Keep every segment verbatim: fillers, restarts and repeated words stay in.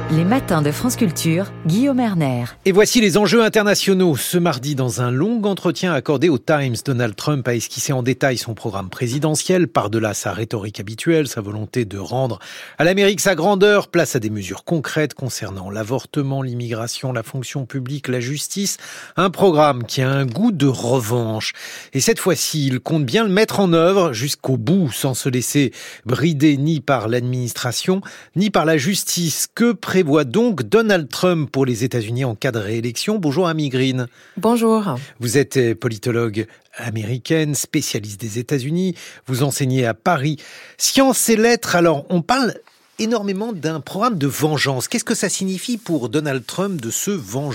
Les matins de France Culture, Guillaume Erner. Et voici les enjeux internationaux. Ce mardi, dans un long entretien accordé au Times, Donald Trump a esquissé en détail son programme présidentiel, par-delà sa rhétorique habituelle, sa volonté de rendre à l'Amérique sa grandeur, place à des mesures concrètes concernant l'avortement, l'immigration, la fonction publique, la justice. Un programme qui a un goût de revanche. Et cette fois-ci, il compte bien le mettre en œuvre jusqu'au bout, sans se laisser brider ni par l'administration, ni par la justice. Que prévoit donc Donald Trump pour les États-Unis en cas de réélection? Bonjour Amy Green. Bonjour. Vous êtes politologue américaine, spécialiste des États-Unis. Vous enseignez à Paris. Sciences et lettres, alors on parle énormément d'un programme de vengeance. Qu'est-ce que ça signifie pour Donald Trump de se venger ?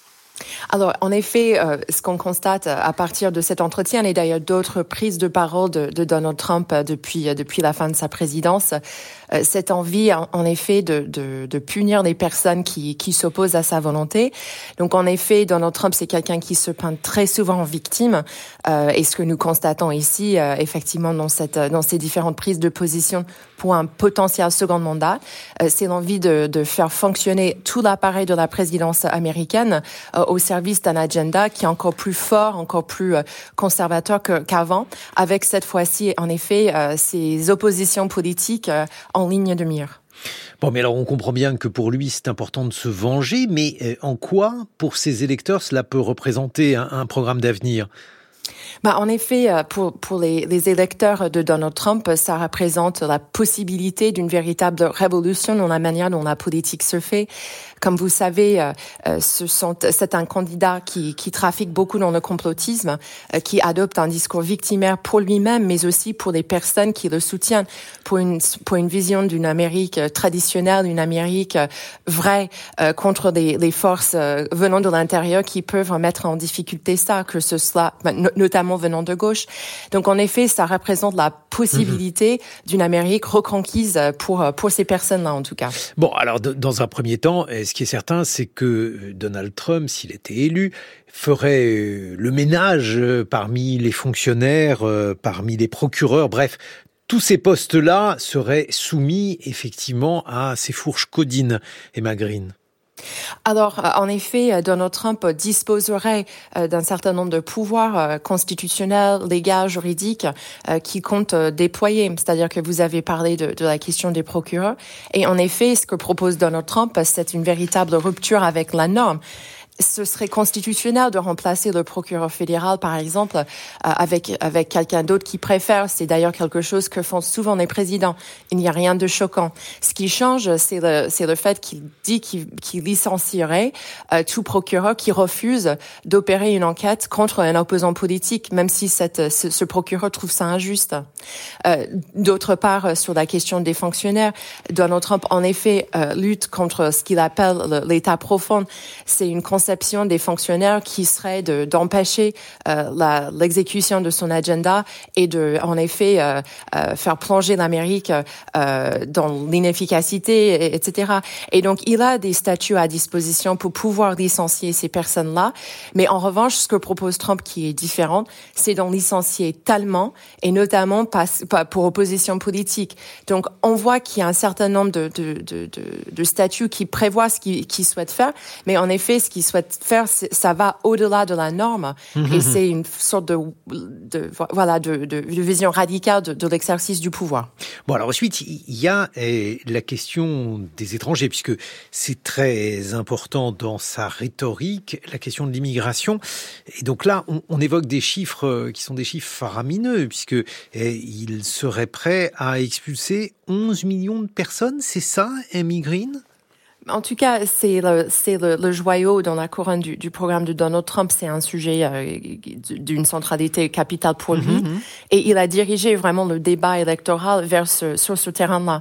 Alors, en effet, euh, ce qu'on constate à partir de cet entretien et d'ailleurs d'autres prises de parole de, de Donald Trump depuis depuis la fin de sa présidence, euh, cette envie, en, en effet, de, de, de punir les personnes qui, qui s'opposent à sa volonté. Donc, en effet, Donald Trump, c'est quelqu'un qui se peint très souvent en victime. Euh, et ce que nous constatons ici, euh, effectivement, dans cette dans ces différentes prises de position pour un potentiel second mandat, euh, c'est l'envie de, de faire fonctionner tout l'appareil de la présidence américaine euh, au service d'un agenda qui est encore plus fort, encore plus euh, conservateur que, qu'avant, avec cette fois-ci, en effet, euh, ces oppositions politiques euh, en ligne de mire. Bon, mais alors on comprend bien que pour lui, c'est important de se venger, mais euh, en quoi, pour ses électeurs, cela peut représenter un, un programme d'avenir ? Bah, en effet, pour, pour les, les électeurs de Donald Trump, ça représente la possibilité d'une véritable révolution dans la manière dont la politique se fait. Comme vous savez, ce sont, c'est un candidat qui, qui trafique beaucoup dans le complotisme, qui adopte un discours victimaire pour lui-même, mais aussi pour les personnes qui le soutiennent, pour une, pour une vision d'une Amérique traditionnelle, une Amérique vraie, contre les, les forces venant de l'intérieur qui peuvent mettre en difficulté ça, que ce soit notamment venant de gauche. Donc, en effet, ça représente la possibilité mmh. d'une Amérique reconquise pour, pour ces personnes-là, en tout cas. Bon, alors, dans un premier temps, ce qui est certain, c'est que Donald Trump, s'il était élu, ferait le ménage parmi les fonctionnaires, parmi les procureurs, bref, tous ces postes-là seraient soumis, effectivement, à ces fourches codines, Emma Green. Alors, en effet, Donald Trump disposerait d'un certain nombre de pouvoirs constitutionnels, légaux, juridiques qui compte déployer. C'est-à-dire que vous avez parlé de, de la question des procureurs. Et en effet, ce que propose Donald Trump, c'est une véritable rupture avec la norme. Ce serait constitutionnel de remplacer le procureur fédéral, par exemple, euh, avec avec quelqu'un d'autre qui préfère. C'est d'ailleurs quelque chose que font souvent les présidents. Il n'y a rien de choquant. Ce qui change, c'est le c'est le fait qu'il dit qu'il, qu'il licencierait euh, tout procureur qui refuse d'opérer une enquête contre un opposant politique, même si cette ce, ce procureur trouve ça injuste. Euh, d'autre part, sur la question des fonctionnaires, Donald Trump, en effet, euh, lutte contre ce qu'il appelle le, l'État profond. C'est une conception des fonctionnaires qui serait de, d'empêcher euh, la, l'exécution de son agenda et de, en effet, euh, euh, faire plonger l'Amérique euh, dans l'inefficacité, et, etc. Et donc, il a des statuts à disposition pour pouvoir licencier ces personnes-là. Mais en revanche, ce que propose Trump, qui est différent, c'est d'en licencier tellement, et notamment pas, pas pour opposition politique. Donc, on voit qu'il y a un certain nombre de, de, de, de, de statuts qui prévoient ce qu'il, qu'il souhaite faire, mais en effet, ce qu'il souhaite faire, ça va au-delà de la norme, mmh. et c'est une sorte de, de voilà de, de, de vision radicale de, de l'exercice du pouvoir. Bon, alors ensuite il y a eh, la question des étrangers, puisque c'est très important dans sa rhétorique, la question de l'immigration. Et donc là, on, on évoque des chiffres qui sont des chiffres faramineux, puisque eh, il serait prêt à expulser onze millions de personnes. C'est ça, Amy Green ? En tout cas, c'est le, c'est le, le joyau dans la couronne du, du programme de Donald Trump. C'est un sujet euh, d'une centralité capitale pour lui. Mm-hmm. Et il a dirigé vraiment le débat électoral vers ce, sur ce terrain-là.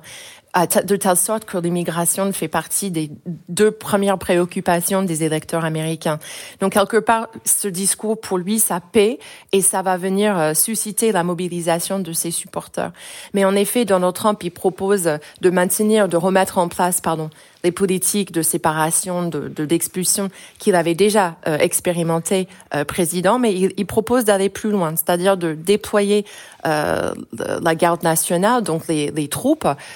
De telle sorte que l'immigration fait partie des deux premières préoccupations des électeurs américains. Donc, quelque part, ce discours, pour lui, ça paie et ça va venir susciter la mobilisation de ses supporters. Mais en effet, Donald Trump, il propose de maintenir, de remettre en place, pardon, les politiques de séparation, de, de d'expulsion qu'il avait déjà euh, expérimenté euh, président, mais il, il propose d'aller plus loin, c'est-à-dire de déployer euh, la garde nationale, donc les, les troupes, en effet,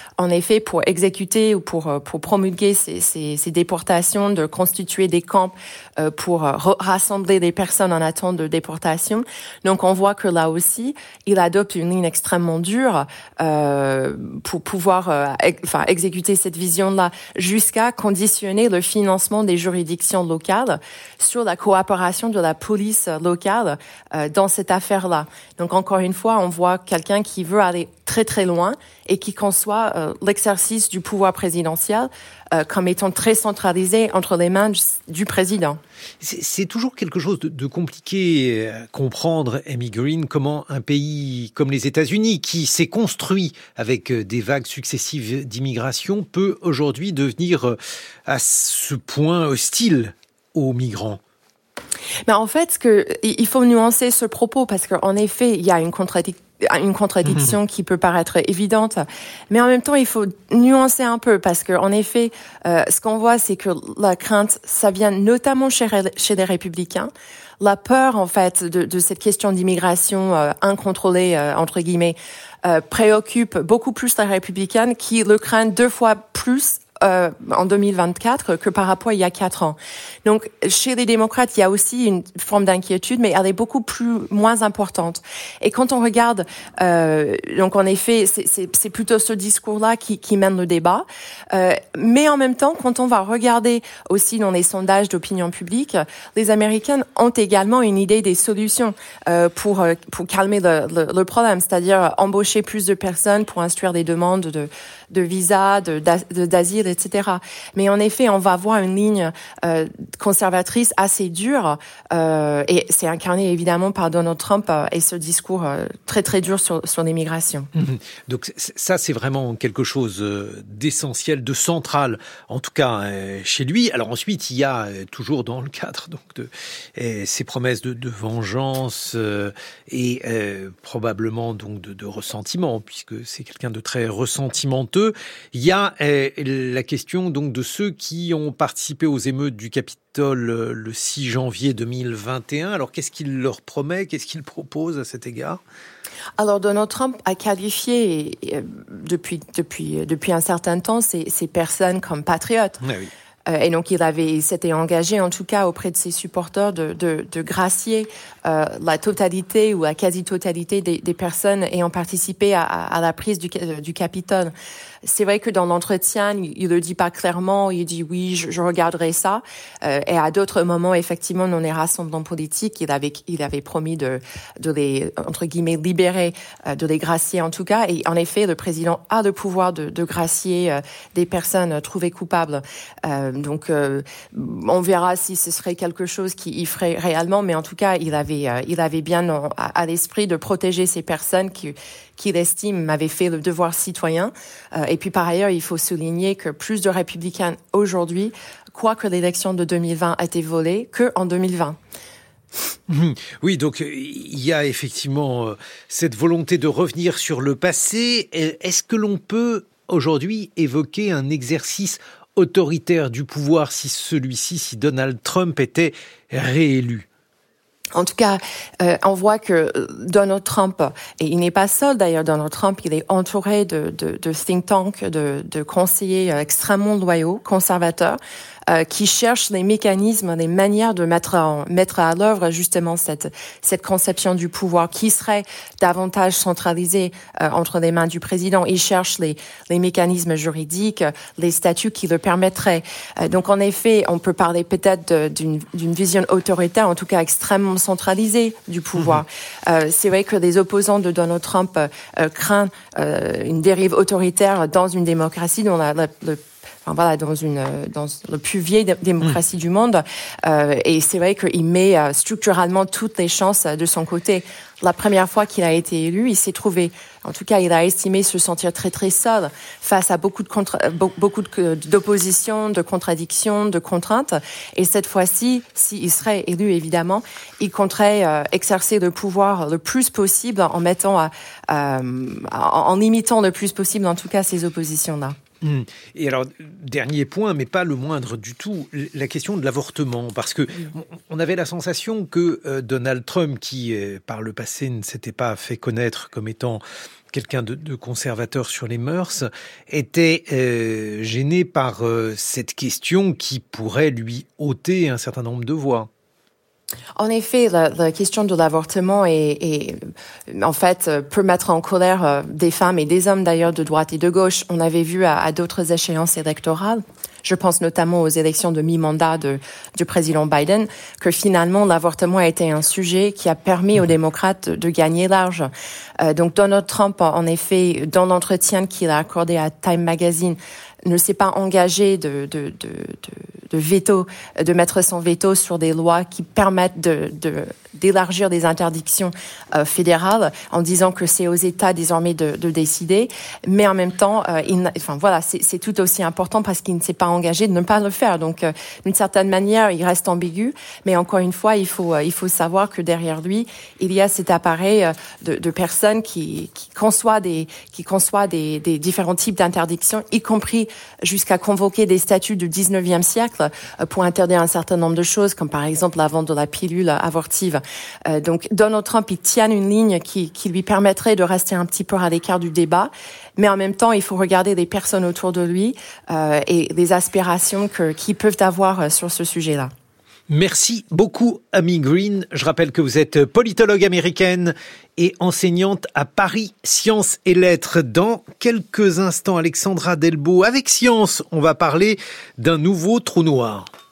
effet, pour exécuter ou pour pour promulguer ces, ces, ces déportations, de constituer des camps euh, pour re- rassembler des personnes en attente de déportation. Donc, on voit que là aussi, il adopte une ligne extrêmement dure euh, pour pouvoir euh, ex- enfin, exécuter cette vision-là, jusqu'à conditionner le financement des juridictions locales sur la coopération de la police locale euh, dans cette affaire-là. Donc, encore une fois, on voit quelqu'un qui veut aller très très loin et qui conçoit euh, l'exercice du pouvoir présidentiel euh, comme étant très centralisé entre les mains du, du président. C'est, c'est toujours quelque chose de, de compliqué à comprendre, Amy Green, comment un pays comme les États-Unis, qui s'est construit avec des vagues successives d'immigration, peut aujourd'hui devenir à ce point hostile aux migrants. Mais en fait, ce que, il faut nuancer ce propos parce qu'en effet, il y a une contradiction. une contradiction mmh. qui peut paraître évidente, mais en même temps, il faut nuancer un peu parce que, en effet, euh, ce qu'on voit, c'est que la crainte, ça vient notamment chez, chez les républicains. La peur, en fait, de, de cette question d'immigration euh, incontrôlée, euh, entre guillemets, euh, préoccupe beaucoup plus les républicains qui le craignent deux fois plus Euh, en deux mille vingt-quatre que par rapport à il y a quatre ans. Donc, chez les démocrates, il y a aussi une forme d'inquiétude, mais elle est beaucoup plus moins importante. Et quand on regarde, euh, donc en effet, c'est, c'est, c'est plutôt ce discours-là qui, qui mène le débat. Euh, mais en même temps, quand on va regarder aussi dans les sondages d'opinion publique, les Américains ont également une idée des solutions euh, pour pour calmer le, le, le problème, c'est-à-dire embaucher plus de personnes pour instruire des demandes de de visa, de, de d'asile, et cetera. Mais en effet, on va voir une ligne euh, conservatrice assez dure, euh, et c'est incarné évidemment par Donald Trump euh, et ce discours euh, très très dur sur sur l'immigration. Mmh. Donc ça, c'est vraiment quelque chose d'essentiel, de central, en tout cas euh, chez lui. Alors ensuite, il y a euh, toujours dans le cadre donc de euh, ces promesses de, de vengeance euh, et euh, probablement donc de, de ressentiment, puisque c'est quelqu'un de très ressentimenteux. Il y a euh, la question donc de ceux qui ont participé aux émeutes du Capitole euh, le six janvier deux mille vingt et un. Alors qu'est-ce qu'il leur promet, qu'est-ce qu'il propose à cet égard ? Alors Donald Trump a qualifié euh, depuis depuis depuis un certain temps ces, ces personnes comme patriotes. Ah oui. Et donc, il avait, il s'était engagé, en tout cas, auprès de ses supporters, de, de, de gracier euh, la totalité ou la quasi-totalité des, des personnes ayant participé à, à la prise du, du Capitole. C'est vrai que dans l'entretien, il, il le dit pas clairement. Il dit oui, je, je regarderai ça. Euh, et à d'autres moments, effectivement, dans les rassemblements politiques, il avait, il avait promis de, de les, entre guillemets, libérer, euh, de les gracier en tout cas. Et en effet, le président a le pouvoir de, de gracier euh, des personnes trouvées coupables. Euh, donc, euh, on verra si ce serait quelque chose qu'il ferait réellement. Mais en tout cas, il avait, euh, il avait bien à, à l'esprit de protéger ces personnes qui, qu'il estime avait fait le devoir citoyen. Euh, et puis par ailleurs, il faut souligner que plus de républicains aujourd'hui croient que l'élection de deux mille vingt a été volée qu'en deux mille vingt. Oui, donc il y a effectivement cette volonté de revenir sur le passé. Est-ce que l'on peut aujourd'hui évoquer un exercice autoritaire du pouvoir si celui-ci, si Donald Trump était réélu ? En tout cas, euh, on voit que Donald Trump, et il n'est pas seul d'ailleurs, Donald Trump, il est entouré de, de, de think tanks, de, de conseillers extrêmement loyaux, conservateurs, euh, qui cherchent les mécanismes, les manières de mettre en, mettre à l'œuvre justement cette, cette conception du pouvoir qui serait davantage centralisée euh, entre les mains du président. Ils cherchent les, les mécanismes juridiques, les statuts qui le permettraient. Euh, donc en effet, on peut parler peut-être de, d'une, d'une vision autoritaire, en tout cas extrêmement centralisée du pouvoir. Mmh. Euh, c'est vrai que les opposants de Donald Trump euh, craignent euh, une dérive autoritaire dans une démocratie dont la, la, le Enfin, voilà, dans une dans le plus vieille démocratie mmh. du monde, euh, et c'est vrai qu'il met euh, structurellement toutes les chances de son côté. La première fois qu'il a été élu, il s'est trouvé, en tout cas, il a estimé se sentir très très seul face à beaucoup de contre, beaucoup de, d'opposition, de contradictions, de contraintes. Et cette fois-ci, s'il serait élu, évidemment, il compterait euh, exercer le pouvoir le plus possible en mettant, à, euh, en, en limitant le plus possible, en tout cas, ces oppositions-là. Mmh. Et alors, dernier point, mais pas le moindre du tout, la question de l'avortement. Parce que on avait la sensation que euh, Donald Trump, qui euh, par le passé ne s'était pas fait connaître comme étant quelqu'un de, de conservateur sur les mœurs, était euh, gêné par euh, cette question qui pourrait lui ôter un certain nombre de voix. En effet, la, la question de l'avortement est, est, en fait, peut mettre en colère des femmes et des hommes d'ailleurs de droite et de gauche. On avait vu à, à d'autres échéances électorales, je pense notamment aux élections de mi-mandat de, du président Biden, que finalement l'avortement a été un sujet qui a permis aux démocrates de, de gagner large. Euh, donc Donald Trump, en effet, dans l'entretien qu'il a accordé à Time Magazine, ne s'est pas engagé de, de, de, de, de veto, de mettre son veto sur des lois qui permettent de, de, d'élargir des interdictions euh, fédérales, en disant que c'est aux États désormais de, de décider. Mais en même temps, euh, il, enfin voilà, c'est, c'est tout aussi important parce qu'il ne s'est pas engagé de ne pas le faire. Donc, euh, d'une certaine manière, il reste ambigu. Mais encore une fois, il faut, euh, il faut savoir que derrière lui, il y a cet appareil euh, de, de personnes qui, qui conçoit des, qui conçoit des, des différents types d'interdictions, y compris jusqu'à convoquer des statuts du dix-neuvième siècle pour interdire un certain nombre de choses, comme par exemple la vente de la pilule abortive. Euh, donc Donald Trump, il tient une ligne qui, qui lui permettrait de rester un petit peu à l'écart du débat, mais en même temps, il faut regarder les personnes autour de lui euh, et les aspirations que, qu'ils peuvent avoir sur ce sujet-là. Merci beaucoup, Amy Green. Je rappelle que vous êtes politologue américaine et enseignante à Paris Sciences et Lettres. Dans quelques instants, Alexandra Delbo, avec Science, on va parler d'un nouveau trou noir.